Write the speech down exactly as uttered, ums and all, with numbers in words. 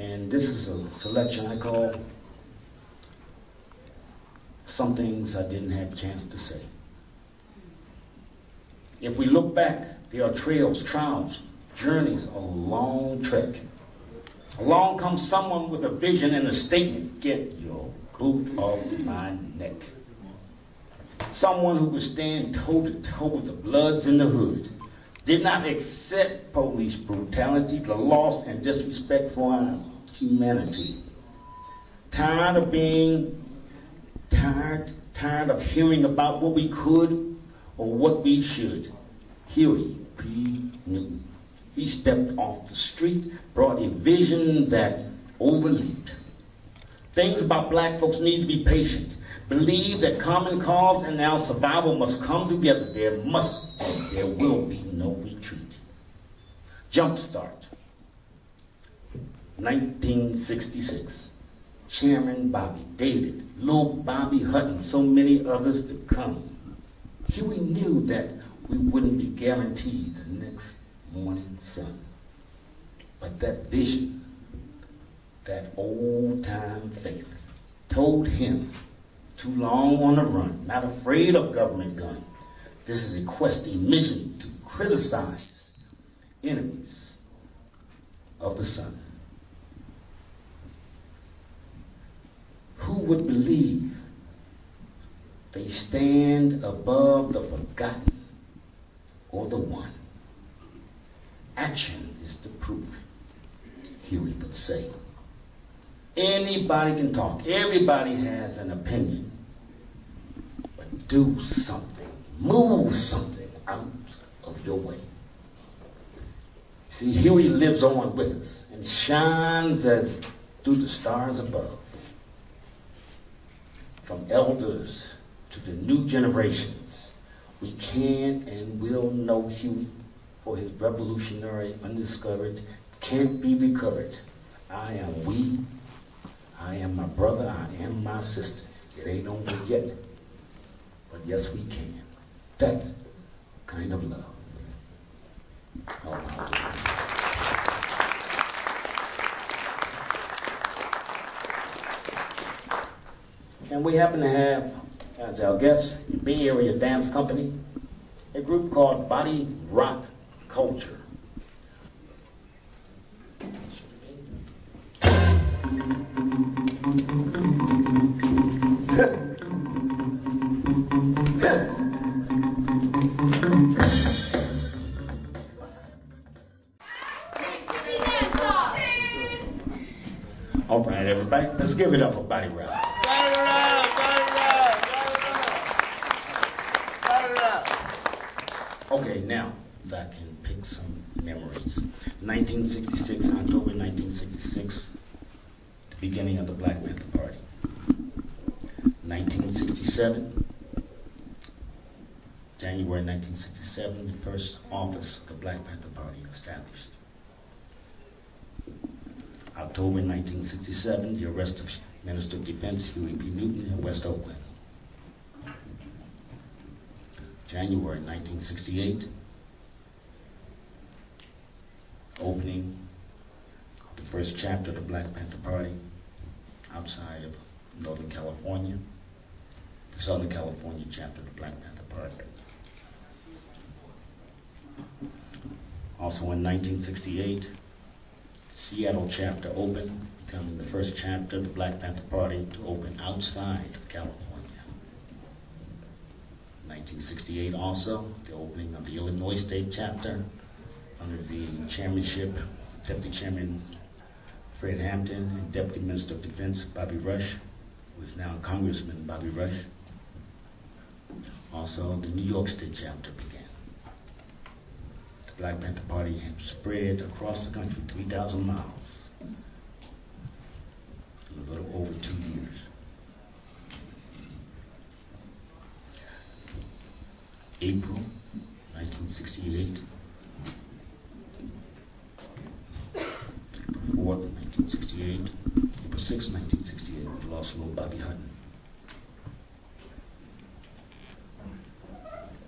And this is a selection I call Some Things I Didn't Have a Chance to Say. If we look back, there are trails, trials, journeys, a long trek. Along comes someone with a vision and a statement, get your boot off my neck. Someone who would stand toe to toe with the Bloods in the hood, did not accept police brutality, the loss and disrespect for our humanity. Tired of being, tired, tired of hearing about what we could or what we should. Huey P. Newton. He stepped off the street, brought a vision that overleaped. Things about black folks need to be patient. Believe that common cause and our survival must come together. There must and there will be no retreat. Jumpstart. nineteen sixty-six. Chairman Bobby David, Lil Bobby Hutton, so many others to come. Huey knew that we wouldn't be guaranteed the next morning sun. But that vision, that old-time faith, told him, too long on the run, not afraid of government gun. This is a quest, a mission to criticize enemies of the sun. Who would believe they stand above the forgotten or the one? Action is the proof, Huey would say. Anybody can talk. Everybody has an opinion. But do something. Move something out of your way. See, Huey lives on with us and shines as do the stars above. From elders to the new generations, we can and will know Huey for his revolutionary, undiscovered, can't be recovered. I am we. I am my brother, I am my sister. It ain't over yet, but yes we can. That kind of love. Oh, I'll do it. And we happen to have, as our guest, Bay Area Dance Company, a group called Body Rock Culture. All right, everybody, let's give it up for Body Rock. Body Rock, Body Rock, Body Rock, Body Rock. Okay, now I can pick some memories. nineteen sixty-six, October nineteen sixty-six, the beginning of the Black Panther Party. nineteen sixty-seven, January nineteen sixty-seven, the first office of the Black Panther Party established. October nineteen sixty-seven, the arrest of Minister of Defense Huey P. Newton in West Oakland. January nineteen sixty-eight, opening of the first chapter of the Black Panther Party outside of Northern California, the Southern California chapter of the Black Panther Party. Also in nineteen sixty-eight, Seattle chapter opened, becoming the first chapter of the Black Panther Party to open outside of California. nineteen sixty-eight also, the opening of the Illinois State chapter under the chairmanship, Deputy Chairman Fred Hampton and Deputy Minister of Defense Bobby Rush, who is now Congressman Bobby Rush. Also, the New York State chapter began. The Black Panther Party had spread across the country three thousand miles in a little over two years. April nineteen sixty-eight, April fourth, nineteen sixty-eight, April sixth, nineteen sixty-eight, we lost Lil Bobby Hutton.